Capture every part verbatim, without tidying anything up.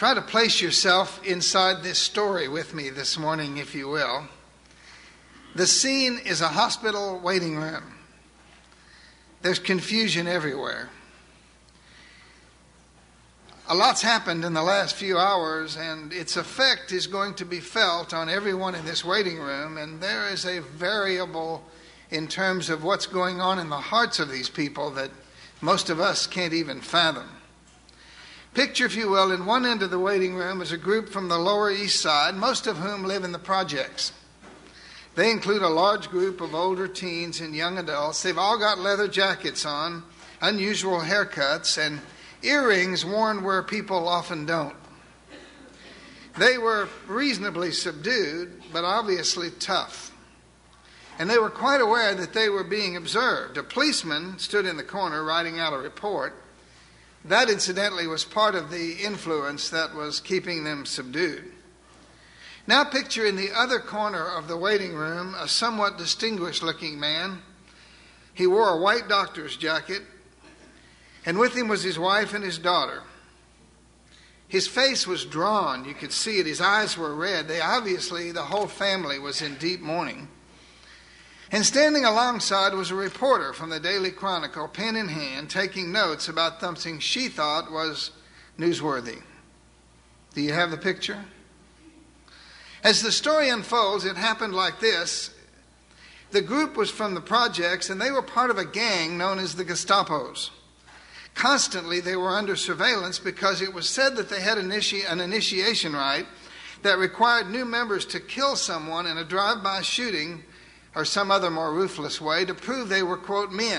Try to place yourself inside this story with me this morning, if you will. The scene is a hospital waiting room. There's confusion everywhere. A lot's happened in the last few hours, and its effect is going to be felt on everyone in this waiting room, and there is a variable in terms of what's going on in the hearts of these people that most of us can't even fathom. Picture, if you will, in one end of the waiting room is a group from the Lower East Side, most of whom live in the projects. They include a large group of older teens and young adults. They've all got leather jackets on, unusual haircuts, and earrings worn where people often don't. They were reasonably subdued, but obviously tough. And they were quite aware that they were being observed. A policeman stood in the corner writing out a report. That, incidentally, was part of the influence that was keeping them subdued. Now picture in the other corner of the waiting room a somewhat distinguished-looking man. He wore a white doctor's jacket, and with him was his wife and his daughter. His face was drawn. You could see it. His eyes were red. They obviously, the whole family was in deep mourning. And standing alongside was a reporter from the Daily Chronicle, pen in hand, taking notes about something she thought was newsworthy. Do you have the picture? As the story unfolds, it happened like this. The group was from the projects, and they were part of a gang known as the Gestapos. Constantly, they were under surveillance because it was said that they had initi- an initiation rite that required new members to kill someone in a drive-by shooting or some other more ruthless way to prove they were, quote, men.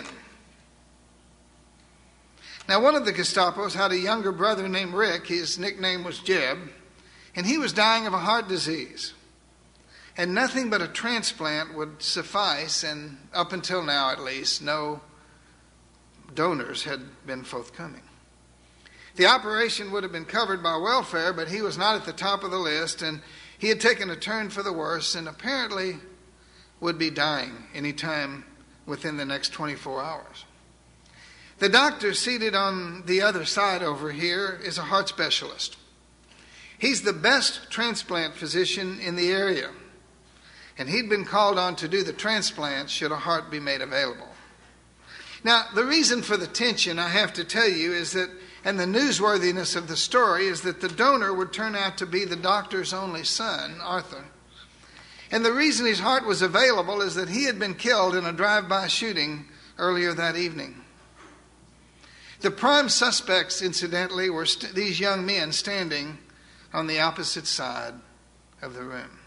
Now, one of the Gestapos had a younger brother named Rick. His nickname was Jeb, and he was dying of a heart disease. And nothing but a transplant would suffice, and up until now at least, no donors had been forthcoming. The operation would have been covered by welfare, but he was not at the top of the list, and he had taken a turn for the worse, and apparently would be dying any time within the next twenty-four hours. The doctor seated on the other side over here is a heart specialist. He's the best transplant physician in the area, and he'd been called on to do the transplant should a heart be made available. Now, the reason for the tension, I have to tell you, is that, and the newsworthiness of the story, is that the donor would turn out to be the doctor's only son, Arthur. And the reason his heart was available is that he had been killed in a drive-by shooting earlier that evening. The prime suspects, incidentally, were st- these young men standing on the opposite side of the room.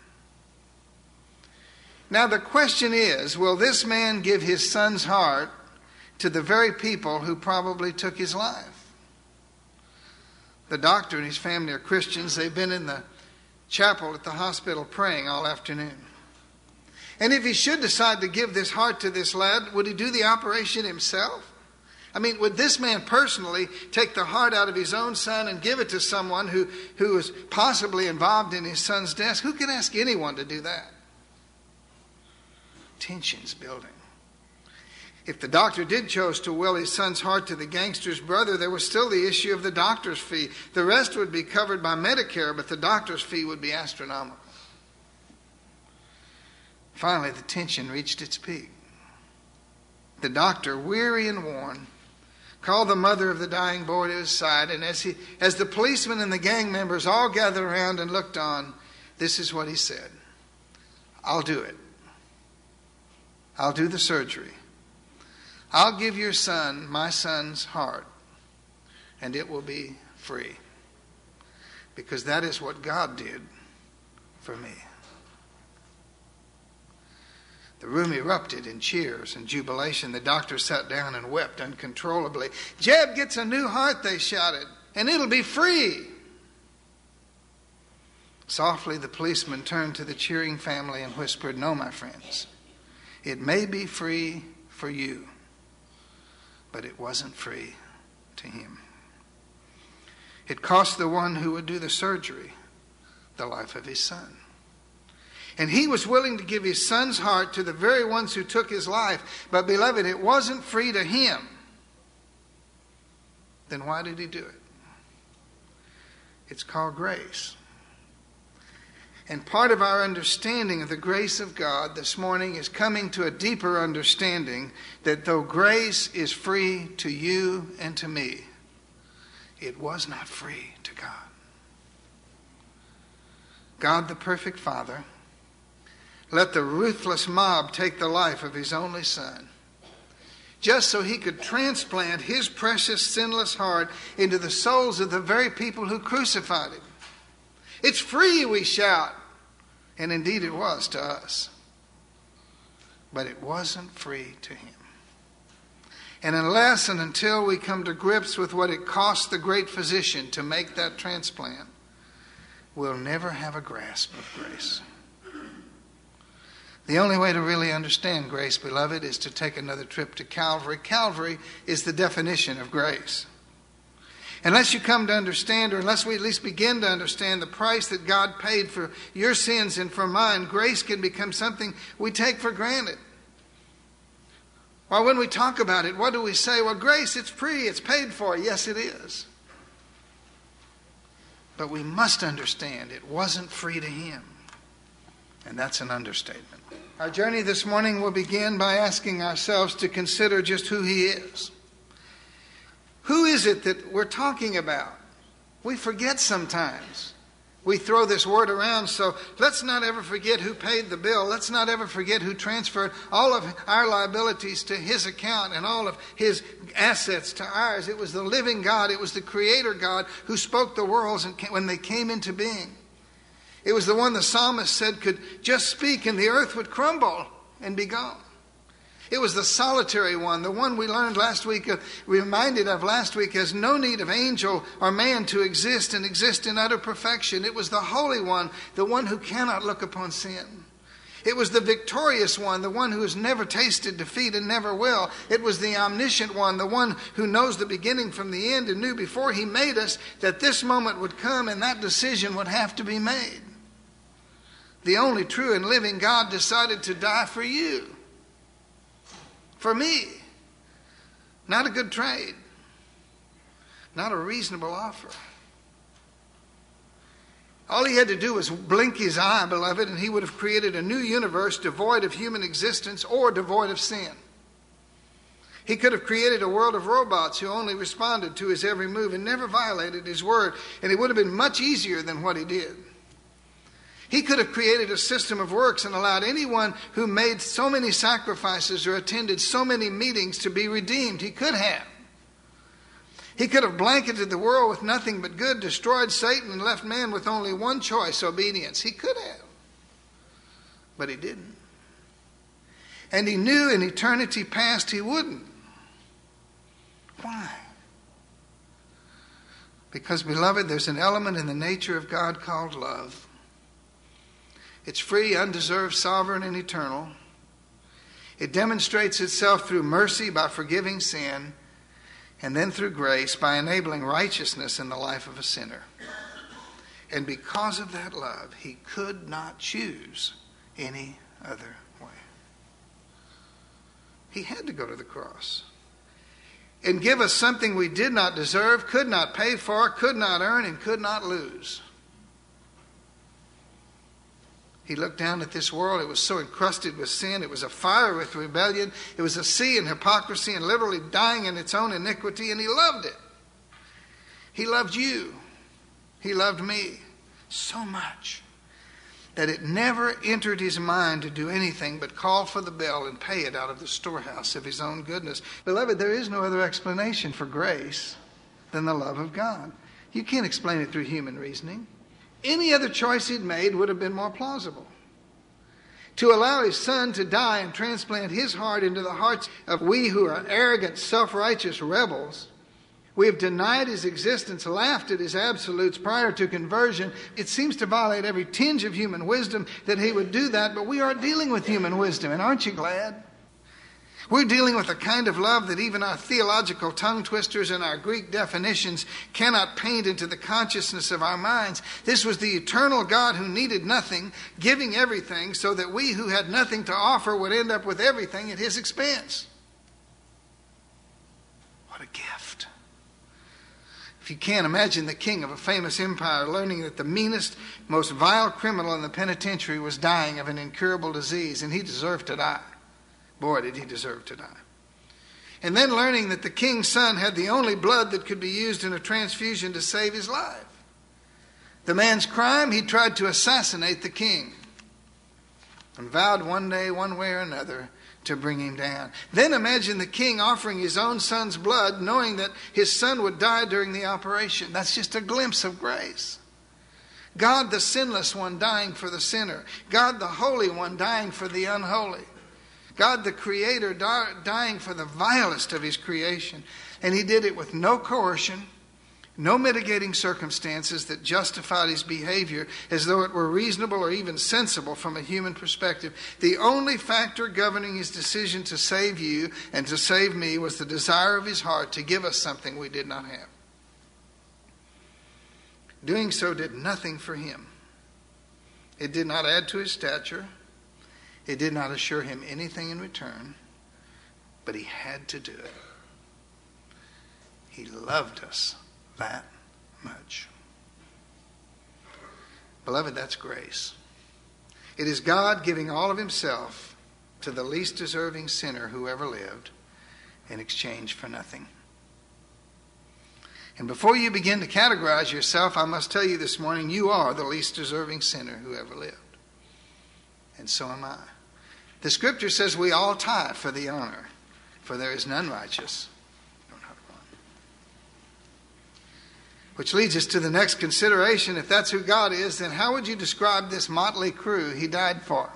Now the question is, will this man give his son's heart to the very people who probably took his life? The doctor and his family are Christians. They've been in the chapel at the hospital praying all afternoon. And if he should decide to give this heart to this lad, would he do the operation himself? I mean, would this man personally take the heart out of his own son and give it to someone who, who is possibly involved in his son's death? Who could ask anyone to do that? Tension's building. If the doctor did choose to will his son's heart to the gangster's brother, there was still the issue of the doctor's fee. The rest would be covered by Medicare, but the doctor's fee would be astronomical. Finally, the tension reached its peak. The doctor, weary and worn, called the mother of the dying boy to his side, and as he, as the policemen and the gang members all gathered around and looked on, this is what he said: "I'll do it. I'll do the surgery. I'll give your son my son's heart, and it will be free. Because that is what God did for me." The room erupted in cheers and jubilation. The doctor sat down and wept uncontrollably. "Jeb gets a new heart," they shouted, "and it'll be free." Softly, the policeman turned to the cheering family and whispered, "No, my friends, it may be free for you, but it wasn't free to him. It cost the one who would do the surgery the life of his son. And he was willing to give his son's heart to the very ones who took his life. But beloved, it wasn't free to him. Then why did he do it? It's called grace. And part of our understanding of the grace of God this morning is coming to a deeper understanding that though grace is free to you and to me, it was not free to God. God, the perfect Father, let the ruthless mob take the life of his only Son, just so he could transplant his precious sinless heart into the souls of the very people who crucified him. It's free, we shout. And indeed it was to us. But it wasn't free to him. And unless and until we come to grips with what it cost the great physician to make that transplant, we'll never have a grasp of grace. The only way to really understand grace, beloved, is to take another trip to Calvary. Calvary is the definition of grace. Unless you come to understand, or unless we at least begin to understand the price that God paid for your sins and for mine, grace can become something we take for granted. Well, when we talk about it, what do we say? Well, grace, it's free, it's paid for. Yes, it is. But we must understand it wasn't free to him. And that's an understatement. Our journey this morning will begin by asking ourselves to consider just who he is. Who is it that we're talking about? We forget sometimes. We throw this word around, so let's not ever forget who paid the bill. Let's not ever forget who transferred all of our liabilities to his account and all of his assets to ours. It was the living God. It was the Creator God who spoke the worlds when they came into being. It was the one the psalmist said could just speak and the earth would crumble and be gone. It was the solitary one, the one we learned last week, uh, reminded of last week, has no need of angel or man to exist and exist in utter perfection. It was the Holy One, the one who cannot look upon sin. It was the victorious one, the one who has never tasted defeat and never will. It was the omniscient one, the one who knows the beginning from the end and knew before he made us that this moment would come and that decision would have to be made. The only true and living God decided to die for you. For me. Not a good trade. Not a reasonable offer. All he had to do was blink his eye, beloved, and he would have created a new universe devoid of human existence or devoid of sin. He could have created a world of robots who only responded to his every move and never violated his word, and it would have been much easier than what he did. He could have created a system of works and allowed anyone who made so many sacrifices or attended so many meetings to be redeemed. He could have. He could have blanketed the world with nothing but good, destroyed Satan, and left man with only one choice, obedience. He could have. But he didn't. And he knew in eternity past he wouldn't. Why? Because, beloved, there's an element in the nature of God called love. It's free, undeserved, sovereign, and eternal. It demonstrates itself through mercy by forgiving sin, and then through grace by enabling righteousness in the life of a sinner. And because of that love, he could not choose any other way. He had to go to the cross and give us something we did not deserve, could not pay for, could not earn, and could not lose. He looked down at this world. It was so encrusted with sin. It was a fire with rebellion. It was a sea in hypocrisy and literally dying in its own iniquity, and he loved it. He loved you. He loved me so much that it never entered his mind to do anything but call for the bill and pay it out of the storehouse of his own goodness. Beloved, there is no other explanation for grace than the love of God. You can't explain it through human reasoning. Any other choice he'd made would have been more plausible. To allow his son to die and transplant his heart into the hearts of we who are arrogant, self-righteous rebels. We have denied his existence, laughed at his absolutes prior to conversion. It seems to violate every tinge of human wisdom that he would do that, but we are dealing with human wisdom, and aren't you glad? We're dealing with a kind of love that even our theological tongue twisters and our Greek definitions cannot paint into the consciousness of our minds. This was the eternal God who needed nothing, giving everything so that we who had nothing to offer would end up with everything at his expense. What a gift. If you can't imagine the king of a famous empire learning that the meanest, most vile criminal in the penitentiary was dying of an incurable disease, and he deserved to die. Boy, did he deserve to die. And then learning that the king's son had the only blood that could be used in a transfusion to save his life. The man's crime, he tried to assassinate the king and vowed one day, one way or another, to bring him down. Then imagine the king offering his own son's blood, knowing that his son would die during the operation. That's just a glimpse of grace. God, the sinless one, dying for the sinner. God, the holy one, dying for the unholy. God, the creator, dying for the vilest of his creation. And he did it with no coercion, no mitigating circumstances that justified his behavior as though it were reasonable or even sensible from a human perspective. The only factor governing his decision to save you and to save me was the desire of his heart to give us something we did not have. Doing so did nothing for him. It did not add to his stature. It did not assure him anything in return. But he had to do it. He loved us that much. Beloved, that's grace. It is God giving all of himself to the least deserving sinner who ever lived in exchange for nothing. And before you begin to categorize yourself, I must tell you this morning, you are the least deserving sinner who ever lived. And so am I. The scripture says we all tie for the honor, for there is none righteous. Which leads us to the next consideration. If that's who God is, then how would you describe this motley crew he died for?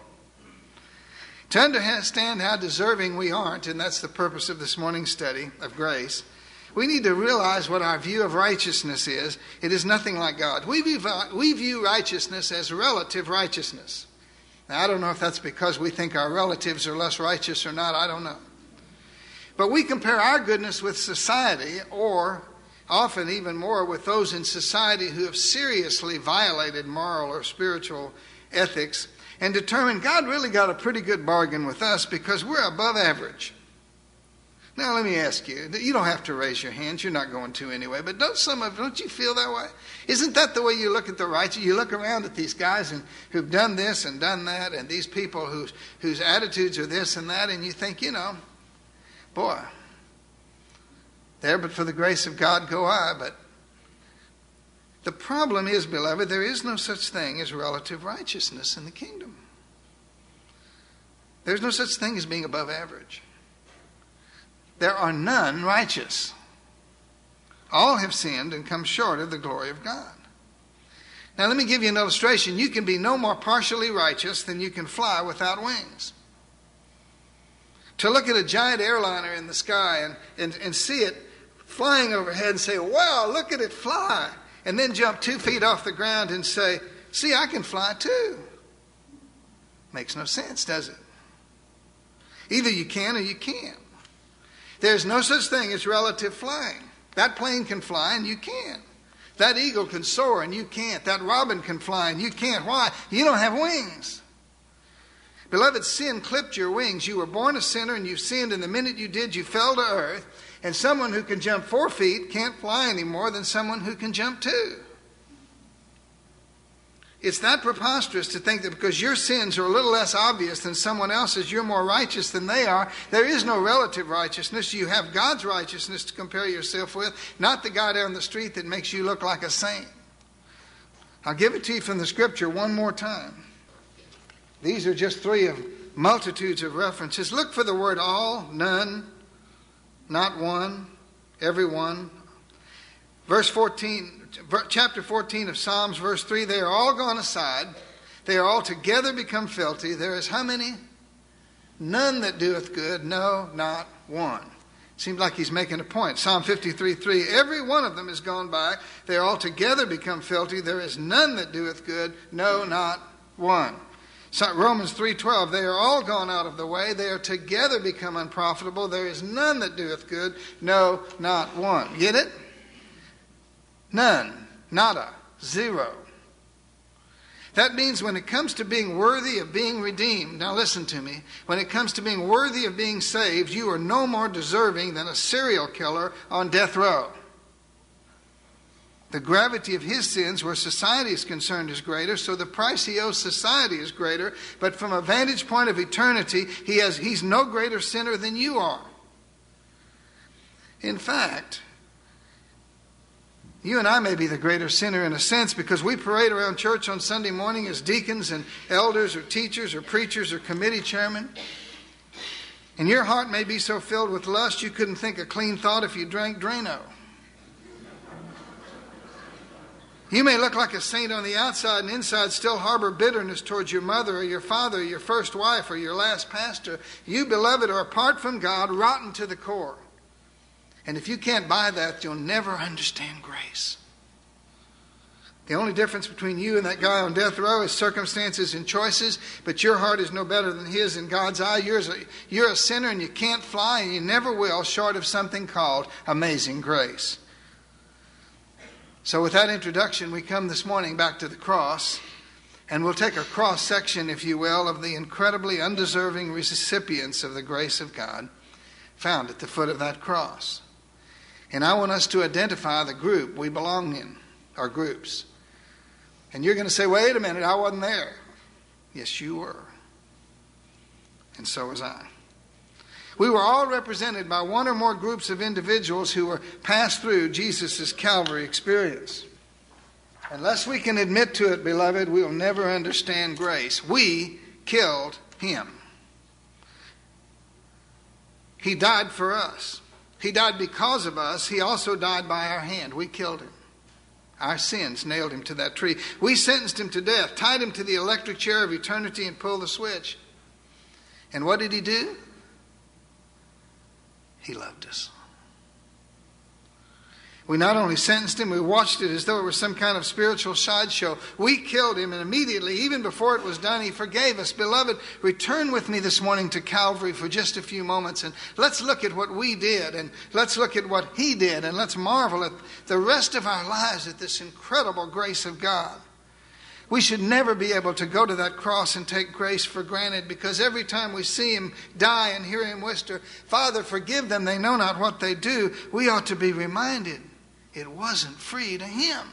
To understand how deserving we aren't, and that's the purpose of this morning's study of grace, we need to realize what our view of righteousness is. It is nothing like God. We view, we view righteousness as relative righteousness. Now, I don't know if that's because we think our relatives are less righteous or not. I don't know. But we compare our goodness with society, or often even more with those in society who have seriously violated moral or spiritual ethics, and determine God really got a pretty good bargain with us because we're above average. Now let me ask you, you don't have to raise your hands, you're not going to anyway, but don't some of don't you feel that way? Isn't that the way you look at the righteous? You look around at these guys and who've done this and done that, and these people whose whose attitudes are this and that, and you think, you know, boy, there but for the grace of God go I. But the problem is, beloved, there is no such thing as relative righteousness in the kingdom. There's no such thing as being above average. There are none righteous. All have sinned and come short of the glory of God. Now let me give you an illustration. You can be no more partially righteous than you can fly without wings. To look at a giant airliner in the sky and, and, and see it flying overhead and say, wow, look at it fly. And then jump two feet off the ground and say, see, I can fly too. Makes no sense, does it? Either you can or you can't. There's no such thing as relative flying. That plane can fly and you can't. That eagle can soar and you can't. That robin can fly and you can't. Why? You don't have wings. Beloved, sin clipped your wings. You were born a sinner and you sinned, and the minute you did, you fell to earth. And someone who can jump four feet can't fly any more than someone who can jump two. It's that preposterous to think that because your sins are a little less obvious than someone else's, you're more righteous than they are. There is no relative righteousness. You have God's righteousness to compare yourself with, not the guy down the street that makes you look like a saint. I'll give it to you from the scripture one more time. These are just three of multitudes of references. Look for the word all, none, not one, everyone. Verse fourteen, chapter fourteen of Psalms, verse three, they are all gone aside. They are all together become filthy. There is how many? None that doeth good, no, not one. Seems like he's making a point. Psalm fifty-three three, every one of them is gone by. They are all together become filthy. There is none that doeth good, no, not one. So Romans three twelve, they are all gone out of the way. They are together become unprofitable. There is none that doeth good, no, not one. Get it? None. Nada. Zero. That means when it comes to being worthy of being redeemed, now listen to me, when it comes to being worthy of being saved, you are no more deserving than a serial killer on death row. The gravity of his sins, where society is concerned, is greater, so the price he owes society is greater. But from a vantage point of eternity, he has, he's no greater sinner than you are. In fact, you and I may be the greater sinner in a sense because we parade around church on Sunday morning as deacons and elders or teachers or preachers or committee chairmen. And your heart may be so filled with lust you couldn't think a clean thought if you drank Drano. You may look like a saint on the outside and inside still harbor bitterness towards your mother or your father or your first wife or your last pastor. You, beloved, are apart from God, rotten to the core. And if you can't buy that, you'll never understand grace. The only difference between you and that guy on death row is circumstances and choices, but your heart is no better than his in God's eye. You're a, you're a sinner and you can't fly and you never will short of something called amazing grace. So with that introduction, we come this morning back to the cross, and we'll take a cross section, if you will, of the incredibly undeserving recipients of the grace of God found at the foot of that cross. And I want us to identify the group we belong in, our groups. And you're going to say, wait a minute, I wasn't there. Yes, you were. And so was I. We were all represented by one or more groups of individuals who were passed through Jesus' Calvary experience. Unless we can admit to it, beloved, we will never understand grace. We killed him. He died for us. He died because of us. He also died by our hand. We killed him. Our sins nailed him to that tree. We sentenced him to death, tied him to the electric chair of eternity, and pulled the switch. And what did he do? He loved us. We not only sentenced him, we watched it as though it was some kind of spiritual sideshow. We killed him, and immediately, even before it was done, he forgave us. Beloved, return with me this morning to Calvary for just a few moments, and let's look at what we did, and let's look at what he did, and let's marvel at the rest of our lives at this incredible grace of God. We should never be able to go to that cross and take grace for granted, because every time we see him die and hear him whisper, Father, forgive them, they know not what they do, we ought to be reminded it wasn't free to him.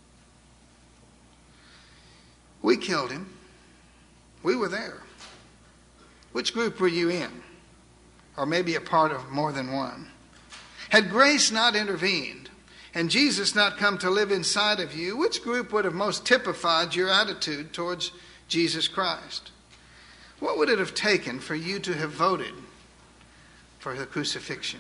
We killed him. We were there. Which group were you in? Or maybe a part of more than one? Had grace not intervened, and Jesus not come to live inside of you, which group would have most typified your attitude towards Jesus Christ? What would it have taken for you to have voted for the crucifixion?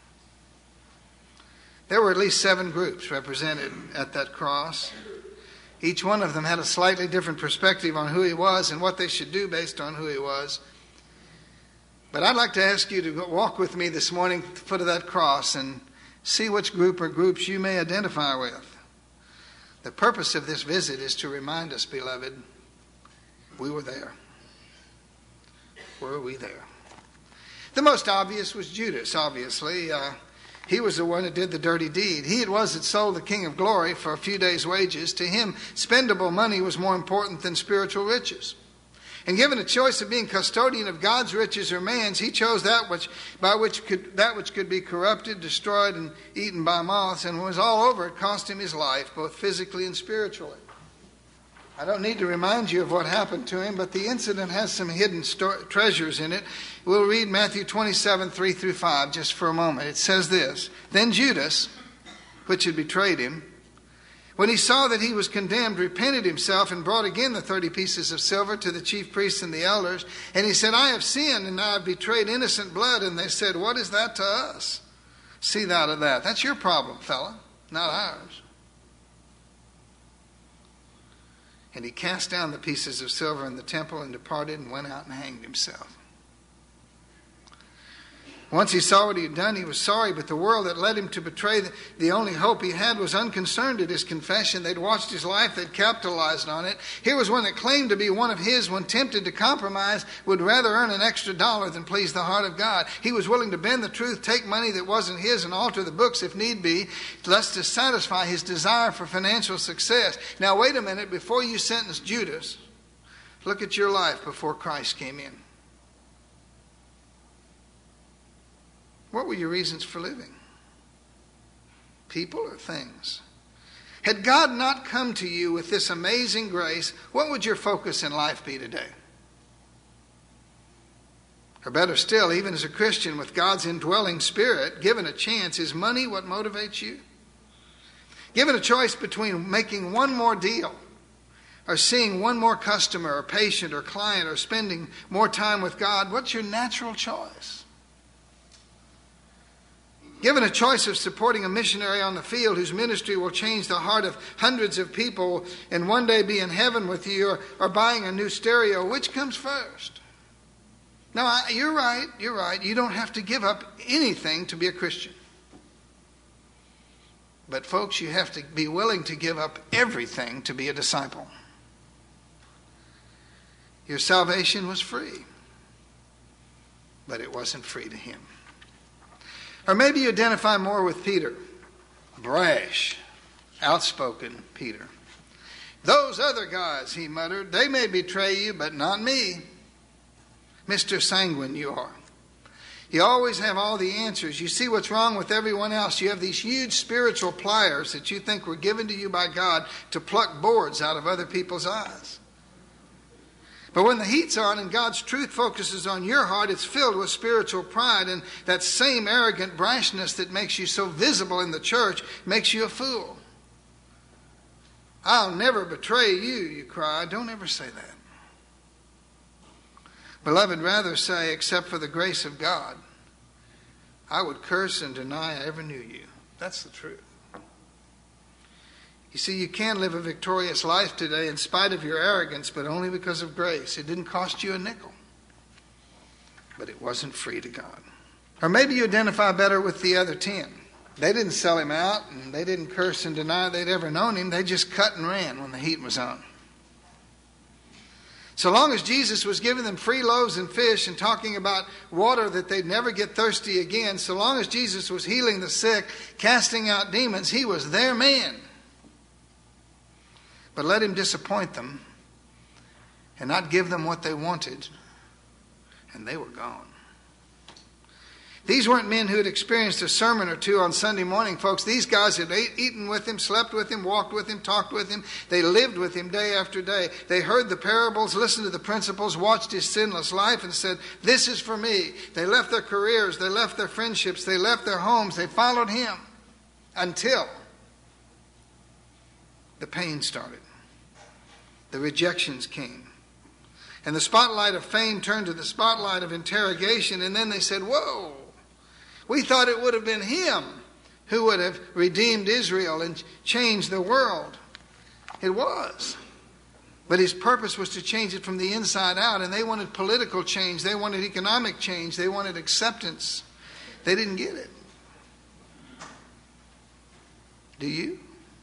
There were at least seven groups represented at that cross. Each one of them had a slightly different perspective on who he was and what they should do based on who he was. But I'd like to ask you to walk with me this morning at the foot of that cross and see which group or groups you may identify with. The purpose of this visit is to remind us, beloved, we were there. Were we there? The most obvious was Judas, obviously. Uh, he was the one that did the dirty deed. He it was that sold the King of Glory for a few days' wages. To him, spendable money was more important than spiritual riches. And given a choice of being custodian of God's riches or man's, he chose that which by which could that which could be corrupted, destroyed, and eaten by moths. And when it was all over, it cost him his life, both physically and spiritually. I don't need to remind you of what happened to him, but the incident has some hidden sto- treasures in it. We'll read Matthew twenty-seven, three through five, just for a moment. It says this: Then Judas, which had betrayed him, when he saw that he was condemned, repented himself and brought again the thirty pieces of silver to the chief priests and the elders. And he said, I have sinned, and I have betrayed innocent blood. And they said, what is that to us? See thou to that. That's your problem, fella, not ours. And he cast down the pieces of silver in the temple and departed and went out and hanged himself. Once he saw what he had done, he was sorry, but the world that led him to betray the, the only hope he had was unconcerned at his confession. They'd watched his life, they'd capitalized on it. Here was one that claimed to be one of his, when tempted to compromise, would rather earn an extra dollar than please the heart of God. He was willing to bend the truth, take money that wasn't his, and alter the books if need be, lest to satisfy his desire for financial success. Now wait a minute, before you sentence Judas, look at your life before Christ came in. What were your reasons for living? People or things? Had God not come to you with this amazing grace, what would your focus in life be today? Or better still, even as a Christian with God's indwelling spirit, given a chance, is money what motivates you? Given a choice between making one more deal, or seeing one more customer or patient or client, or spending more time with God, what's your natural choice? Given a choice of supporting a missionary on the field whose ministry will change the heart of hundreds of people and one day be in heaven with you, or, or buying a new stereo, which comes first? Now, I, you're right, you're right. You don't have to give up anything to be a Christian. But folks, you have to be willing to give up everything to be a disciple. Your salvation was free, but it wasn't free to him. Or maybe you identify more with Peter. Brash, outspoken Peter. Those other guys, he muttered, they may betray you, but not me. Mister Sanguine you are. You always have all the answers. You see what's wrong with everyone else. You have these huge spiritual pliers that you think were given to you by God to pluck boards out of other people's eyes. But when the heat's on and God's truth focuses on your heart, it's filled with spiritual pride, and that same arrogant brashness that makes you so visible in the church makes you a fool. I'll never betray you, you cry. Don't ever say that. Beloved, rather say, except for the grace of God, I would curse and deny I ever knew you. That's the truth. You see, you can live a victorious life today in spite of your arrogance, but only because of grace. It didn't cost you a nickel, but it wasn't free to God. Or maybe you identify better with the other ten. They didn't sell him out, and they didn't curse and deny they'd ever known him. They just cut and ran when the heat was on. So long as Jesus was giving them free loaves and fish and talking about water that they'd never get thirsty again, so long as Jesus was healing the sick, casting out demons, he was their man. But let him disappoint them and not give them what they wanted, and they were gone. These weren't men who had experienced a sermon or two on Sunday morning, folks. These guys had ate, eaten with him, slept with him, walked with him, talked with him. They lived with him day after day. They heard the parables, listened to the principles, watched his sinless life, and said, this is for me. They left their careers, they left their friendships, they left their homes, they followed him until the pain started. The rejections came. And the spotlight of fame turned to the spotlight of interrogation, and then they said, whoa, we thought it would have been him who would have redeemed Israel and changed the world. It was. But his purpose was to change it from the inside out, and they wanted political change, they wanted economic change, they wanted acceptance. They didn't get it. Do you?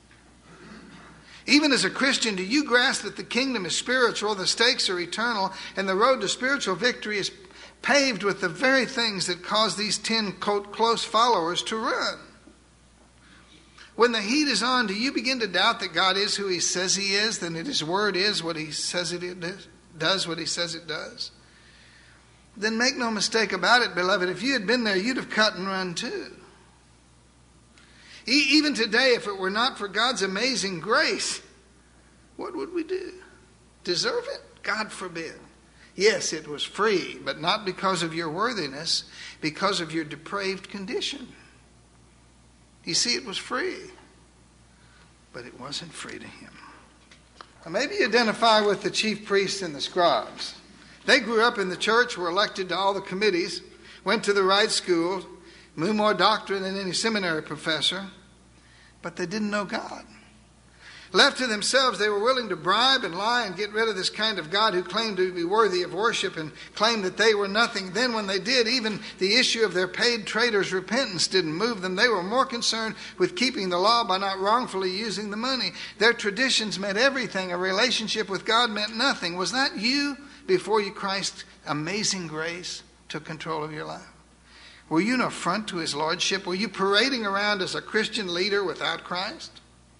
Even as a Christian, do you grasp that the kingdom is spiritual, the stakes are eternal, and the road to spiritual victory is paved with the very things that cause these ten, quote, close followers to run? When the heat is on, do you begin to doubt that God is who he says he is, then that his word is what he says it is, does what he says it does? Then make no mistake about it, beloved, if you had been there, you'd have cut and run too. Even today, if it were not for God's amazing grace, what would we do? Deserve it? God forbid. Yes, it was free, but not because of your worthiness, because of your depraved condition. You see, it was free, but it wasn't free to him. Now, maybe you identify with the chief priests and the scribes. They grew up in the church, were elected to all the committees, went to the right school, knew more doctrine than any seminary professor, but they didn't know God. Left to themselves, they were willing to bribe and lie and get rid of this kind of God who claimed to be worthy of worship and claimed that they were nothing. Then when they did, even the issue of their paid traitors' repentance didn't move them. They were more concerned with keeping the law by not wrongfully using the money. Their traditions meant everything. A relationship with God meant nothing. Was that you before you Christ's amazing grace took control of your life? Were you an affront to his lordship? Were you parading around as a Christian leader without Christ?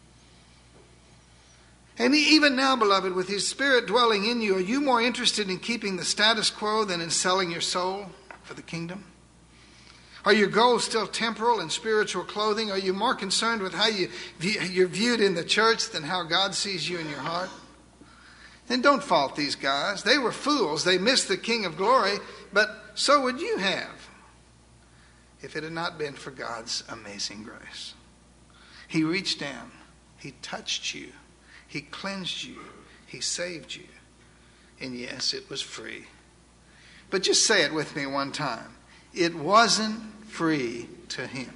And even now, beloved, with his Spirit dwelling in you, are you more interested in keeping the status quo than in selling your soul for the kingdom? Are your goals still temporal and spiritual clothing? Are you more concerned with how you, you're viewed in the church than how God sees you in your heart? Then don't fault these guys. They were fools. They missed the King of Glory, but so would you have if it had not been for God's amazing grace. He reached down. He touched you. He cleansed you. He saved you. And yes, it was free. But just say it with me one time. It wasn't free to him.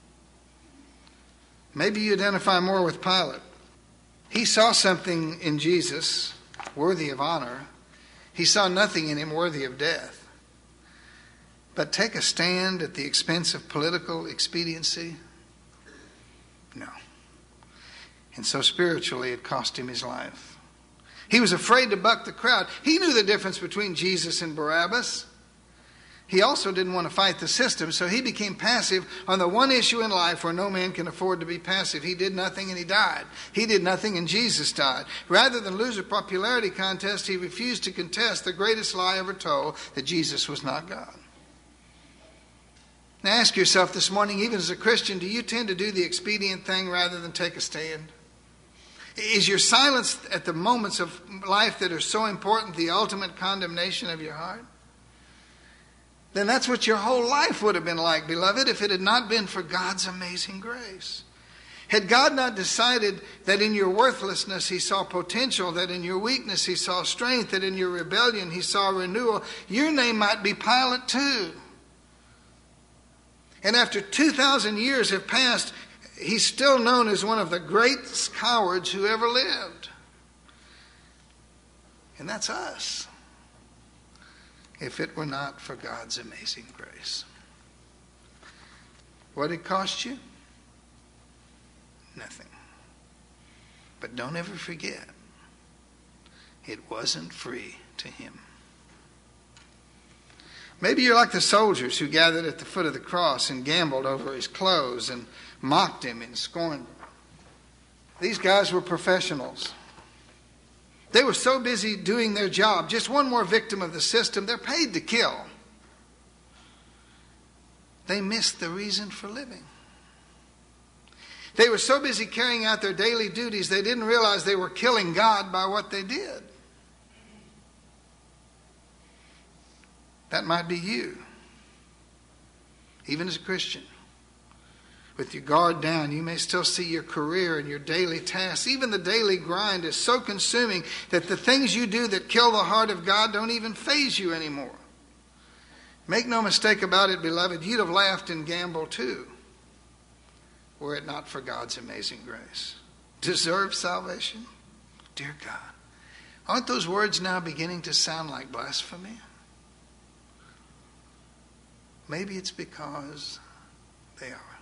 Maybe you identify more with Pilate. He saw something in Jesus worthy of honor. He saw nothing in him worthy of death. But take a stand at the expense of political expediency? No. And so spiritually it cost him his life. He was afraid to buck the crowd. He knew the difference between Jesus and Barabbas. He also didn't want to fight the system, so he became passive on the one issue in life where no man can afford to be passive. He did nothing and he died. He did nothing and Jesus died. Rather than lose a popularity contest, he refused to contest the greatest lie ever told, that Jesus was not God. Now ask yourself this morning, even as a Christian, do you tend to do the expedient thing rather than take a stand? Is your silence at the moments of life that are so important the ultimate condemnation of your heart? Then that's what your whole life would have been like, beloved, if it had not been for God's amazing grace. Had God not decided that in your worthlessness he saw potential, that in your weakness he saw strength, that in your rebellion he saw renewal, your name might be Pilate too. And after two thousand years have passed, he's still known as one of the greatest cowards who ever lived. And that's us, if it were not for God's amazing grace. What did it cost you? Nothing. But don't ever forget, it wasn't free to him. Maybe you're like the soldiers who gathered at the foot of the cross and gambled over his clothes and mocked him and scorned him. These guys were professionals. They were so busy doing their job, just one more victim of the system. They're paid to kill. They missed the reason for living. They were so busy carrying out their daily duties, they didn't realize they were killing God by what they did. That might be you, even as a Christian. With your guard down, you may still see your career and your daily tasks. Even the daily grind is so consuming that the things you do that kill the heart of God don't even faze you anymore. Make no mistake about it, beloved, you'd have laughed and gambled too, were it not for God's amazing grace. Deserve salvation? Dear God, aren't those words now beginning to sound like blasphemy? Maybe it's because they are.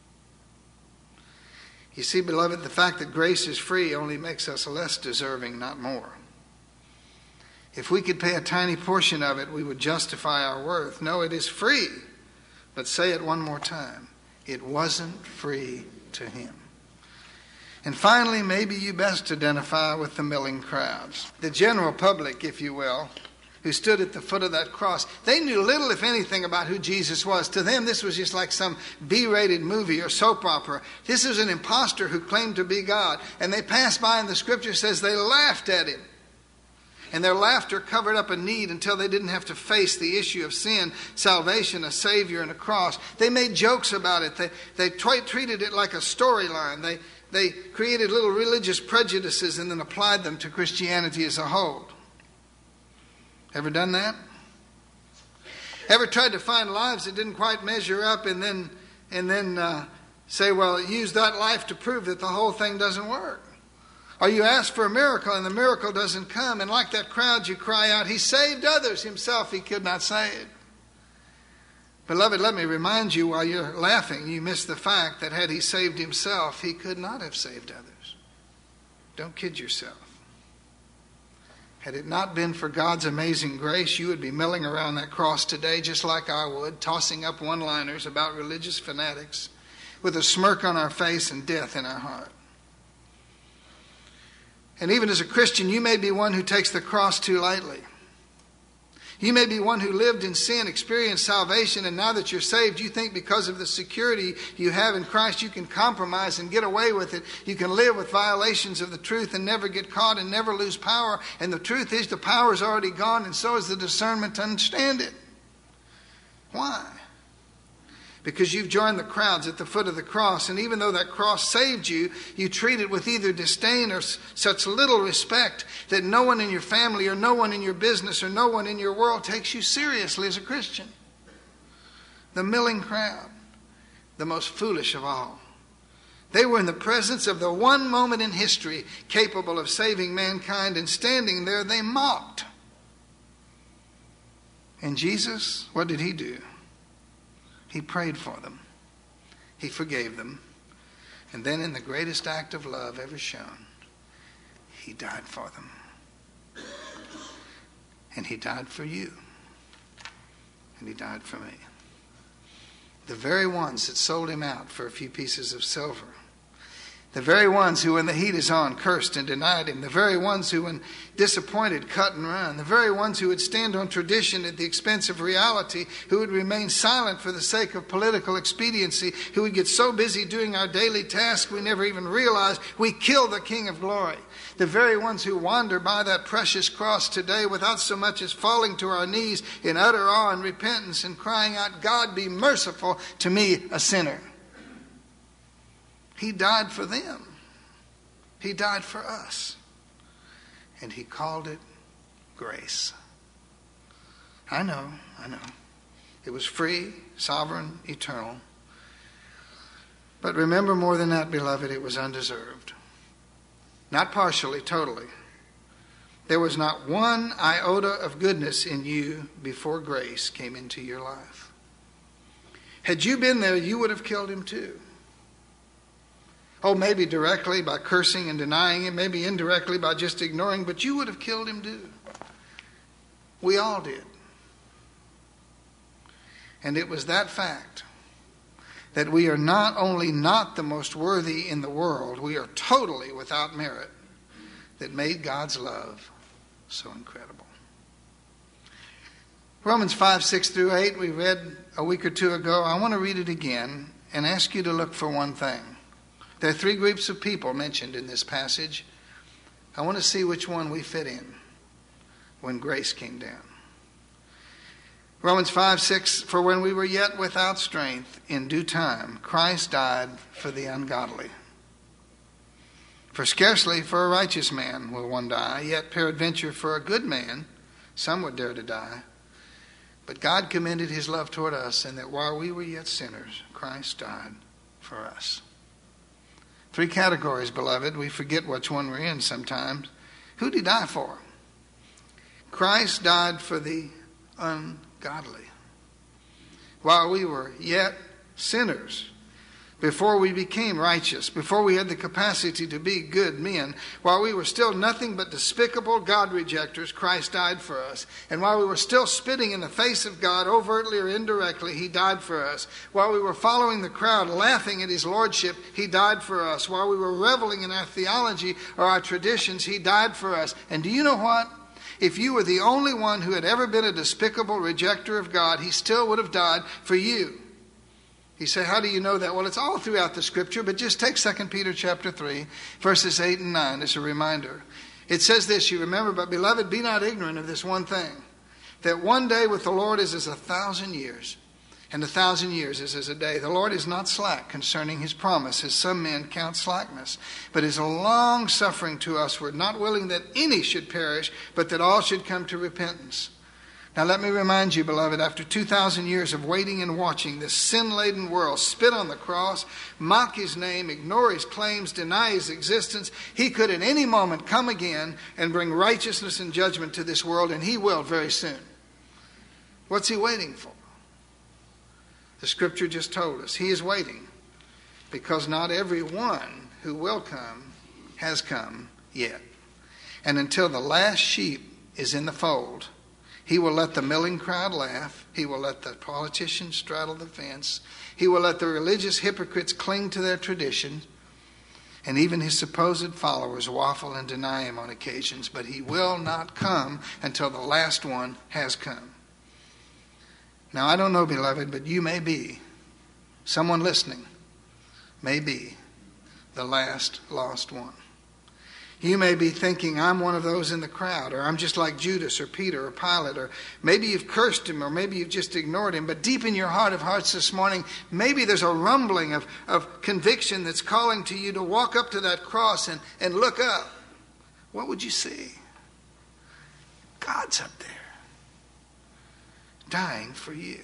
You see, beloved, the fact that grace is free only makes us less deserving, not more. If we could pay a tiny portion of it, we would justify our worth. No, it is free. But say it one more time. It wasn't free to him. And finally, maybe you best identify with the milling crowds. The general public, if you will, who stood at the foot of that cross. They knew little, if anything, about who Jesus was. To them, this was just like some B-rated movie or soap opera. This was an imposter who claimed to be God. And they passed by, and the scripture says they laughed at him. And their laughter covered up a need until they didn't have to face the issue of sin, salvation, a Savior, and a cross. They made jokes about it. They, they t- treated it like a storyline. They, they created little religious prejudices and then applied them to Christianity as a whole. Ever done that? Ever tried to find lives that didn't quite measure up and then and then uh, say, well, use that life to prove that the whole thing doesn't work? Or you ask for a miracle and the miracle doesn't come, and like that crowd you cry out, he saved others, himself he could not save. Beloved, let me remind you while you're laughing, you miss the fact that had he saved himself, he could not have saved others. Don't kid yourself. Had it not been for God's amazing grace, you would be milling around that cross today just like I would, tossing up one-liners about religious fanatics with a smirk on our face and death in our heart. And even as a Christian, you may be one who takes the cross too lightly. You may be one who lived in sin, experienced salvation, and now that you're saved, you think because of the security you have in Christ, you can compromise and get away with it. You can live with violations of the truth and never get caught and never lose power. And the truth is the power is already gone, and so is the discernment to understand it. Why? Because you've joined the crowds at the foot of the cross, and even though that cross saved you, you treat it with either disdain or such little respect that no one in your family or no one in your business or no one in your world takes you seriously as a Christian. The milling crowd, the most foolish of all. They were in the presence of the one moment in history capable of saving mankind, and standing there they mocked. And Jesus, what did he do? He prayed for them. He forgave them. And then in the greatest act of love ever shown, he died for them. And he died for you. And he died for me. The very ones that sold him out for a few pieces of silver. The very ones who, when the heat is on, cursed and denied him. The very ones who, when disappointed, cut and run. The very ones who would stand on tradition at the expense of reality, who would remain silent for the sake of political expediency, who would get so busy doing our daily tasks we never even realize we kill the King of Glory. The very ones who wander by that precious cross today without so much as falling to our knees in utter awe and repentance and crying out, God, be merciful to me, a sinner. He died for them. He died for us. And he called it grace. I know, I know. It was free, sovereign, eternal. But remember more than that, beloved, it was undeserved. Not partially, totally. There was not one iota of goodness in you before grace came into your life. Had you been there, you would have killed him too. Oh, maybe directly by cursing and denying him, maybe indirectly by just ignoring, but you would have killed him too. We all did. And it was that fact that we are not only not the most worthy in the world, we are totally without merit, that made God's love so incredible. Romans five, six through eight, we read a week or two ago. I want to read it again and ask you to look for one thing. There are three groups of people mentioned in this passage. I want to see which one we fit in when grace came down. Romans five, six, for when we were yet without strength, in due time, Christ died for the ungodly. For scarcely for a righteous man will one die, yet peradventure for a good man some would dare to die. But God commended his love toward us, in that while we were yet sinners, Christ died for us. Three categories, beloved. We forget which one we're in sometimes. Who did he die for? Christ died for the ungodly. While we were yet sinners, before we became righteous, before we had the capacity to be good men, while we were still nothing but despicable God rejectors, Christ died for us. And while we were still spitting in the face of God, overtly or indirectly, he died for us. While we were following the crowd, laughing at his lordship, he died for us. While we were reveling in our theology or our traditions, he died for us. And do you know what? If you were the only one who had ever been a despicable rejecter of God, he still would have died for you. You say, how do you know that? Well, it's all throughout the scripture, but just take Second Peter chapter three, verses eight and nine as a reminder. It says this, you remember, but beloved, be not ignorant of this one thing, that one day with the Lord is as a thousand years, and a thousand years is as a day. The Lord is not slack concerning his promise, as some men count slackness, but is long suffering to usward, not willing that any should perish, but that all should come to repentance. Now let me remind you, beloved, after two thousand years of waiting and watching this sin-laden world spit on the cross, mock his name, ignore his claims, deny his existence, he could at any moment come again and bring righteousness and judgment to this world, and he will very soon. What's he waiting for? The scripture just told us. He is waiting because not every one who will come has come yet. And until the last sheep is in the fold, he will let the milling crowd laugh. He will let the politicians straddle the fence. He will let the religious hypocrites cling to their tradition. And even his supposed followers waffle and deny him on occasions, but he will not come until the last one has come. Now, I don't know, beloved, but you may be, someone listening, may be the last lost one. You may be thinking, I'm one of those in the crowd, or I'm just like Judas or Peter or Pilate, or maybe you've cursed him, or maybe you've just ignored him. But deep in your heart of hearts this morning, maybe there's a rumbling of, of conviction that's calling to you to walk up to that cross and, and look up. What would you see? God's up there, dying for you.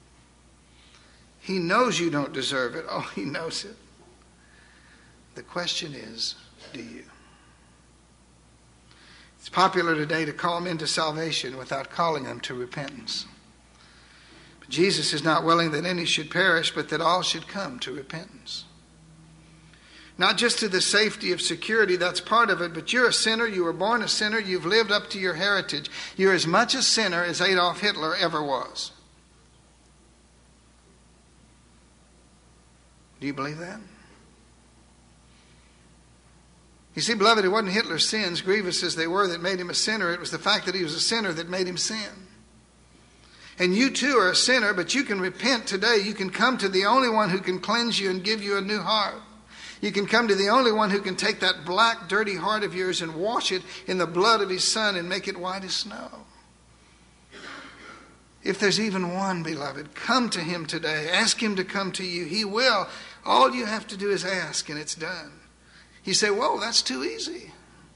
He knows you don't deserve it. Oh, he knows it. The question is, do you? It's popular today to call men to salvation without calling them to repentance. But Jesus is not willing that any should perish, but that all should come to repentance. Not just to the safety of security, that's part of it, but you're a sinner, you were born a sinner, you've lived up to your heritage. You're as much a sinner as Adolf Hitler ever was. Do you believe that? You see, beloved, it wasn't Hitler's sins, grievous as they were, that made him a sinner. It was the fact that he was a sinner that made him sin. And you too are a sinner, but you can repent today. You can come to the only one who can cleanse you and give you a new heart. You can come to the only one who can take that black, dirty heart of yours and wash it in the blood of his Son and make it white as snow. If there's even one, beloved, come to him today. Ask him to come to you. He will. All you have to do is ask, and it's done. You say, whoa, that's too easy.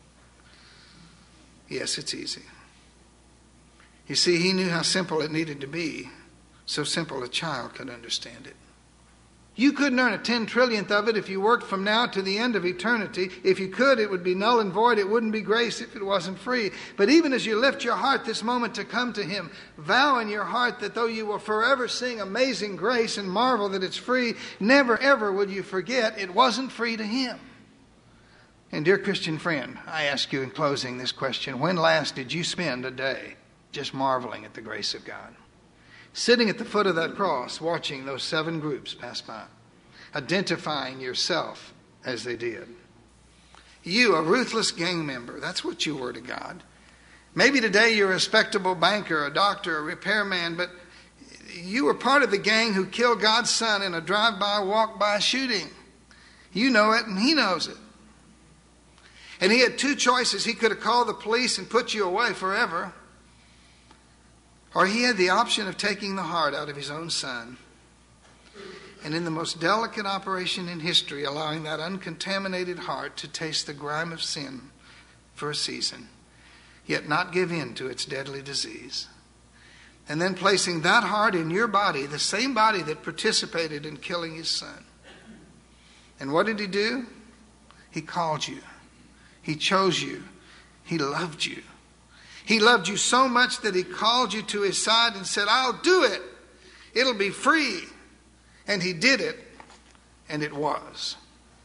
Yes, it's easy. You see, he knew how simple it needed to be, so simple a child could understand it. You couldn't earn a ten trillionth of it if you worked from now to the end of eternity. If you could, it would be null and void. It wouldn't be grace if it wasn't free. But even as you lift your heart this moment to come to him, vow in your heart that though you will forever sing Amazing Grace and marvel that it's free, never ever will you forget it wasn't free to him. And dear Christian friend, I ask you in closing this question: when last did you spend a day just marveling at the grace of God? Sitting at the foot of that cross, watching those seven groups pass by, identifying yourself as they did. You, a ruthless gang member, that's what you were to God. Maybe today you're a respectable banker, a doctor, a repairman, but you were part of the gang who killed God's Son in a drive-by, walk-by shooting. You know it and he knows it. And he had two choices. He could have called the police and put you away forever. Or he had the option of taking the heart out of his own Son. And in the most delicate operation in history, allowing that uncontaminated heart to taste the grime of sin for a season, yet not give in to its deadly disease. And then placing that heart in your body, the same body that participated in killing his Son. And what did he do? He called you. He chose you. He loved you. He loved you so much that he called you to his side and said, I'll do it. It'll be free. And he did it, and it was.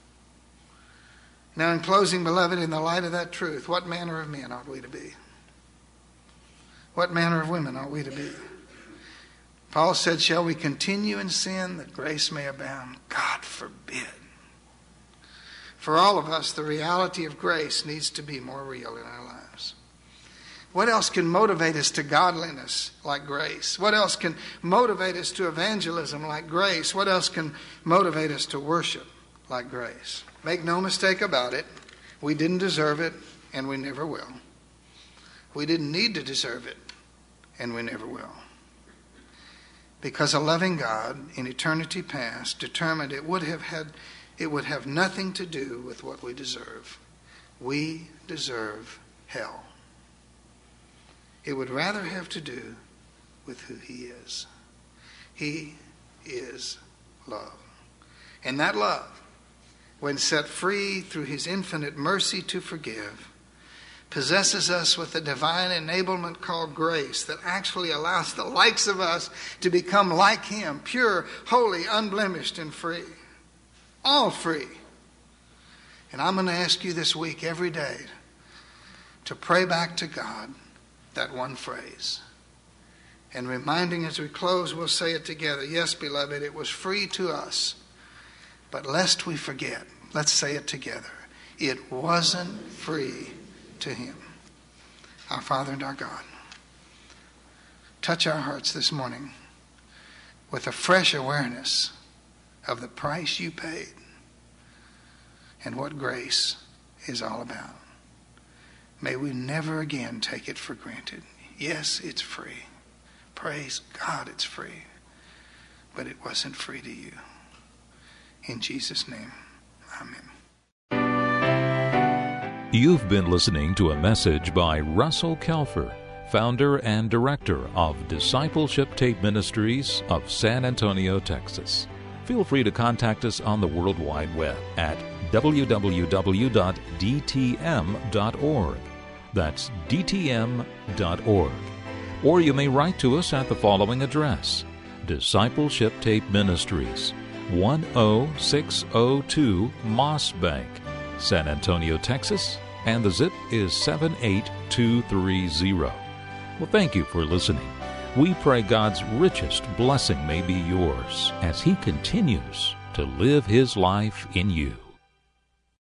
Now, in closing, beloved, in the light of that truth, what manner of men ought we to be? What manner of women ought we to be? Paul said, shall we continue in sin that grace may abound? God forbid. For all of us, the reality of grace needs to be more real in our lives. What else can motivate us to godliness like grace? What else can motivate us to evangelism like grace? What else can motivate us to worship like grace? Make no mistake about it, we didn't deserve it, and we never will. We didn't need to deserve it, and we never will. Because a loving God in eternity past determined it would have had It would have nothing to do with what we deserve. We deserve hell. It would rather have to do with who he is. He is love. And that love, when set free through his infinite mercy to forgive, possesses us with a divine enablement called grace that actually allows the likes of us to become like him, pure, holy, unblemished, and free. All free. And I'm going to ask you this week, every day, to pray back to God that one phrase. And reminding as we close, we'll say it together. Yes, beloved, it was free to us. But lest we forget, Let's say it together. It wasn't free to him. Our Father and our God, touch our hearts this morning with a fresh awareness of the price you paid and what grace is all about. May we never again take it for granted. Yes, it's free. Praise God, it's free. But it wasn't free to you. In Jesus' name, amen. You've been listening to a message by Russell Kelfer, founder and director of Discipleship Tape Ministries of San Antonio, Texas. Feel free to contact us on the World Wide Web at w w w dot d t m dot org. That's d t m dot org. Or you may write to us at the following address: Discipleship Tape Ministries, one oh six oh two Moss Bank, San Antonio, Texas, and the zip is seven eight two three zero. Well, thank you for listening. We pray God's richest blessing may be yours as He continues to live His life in you.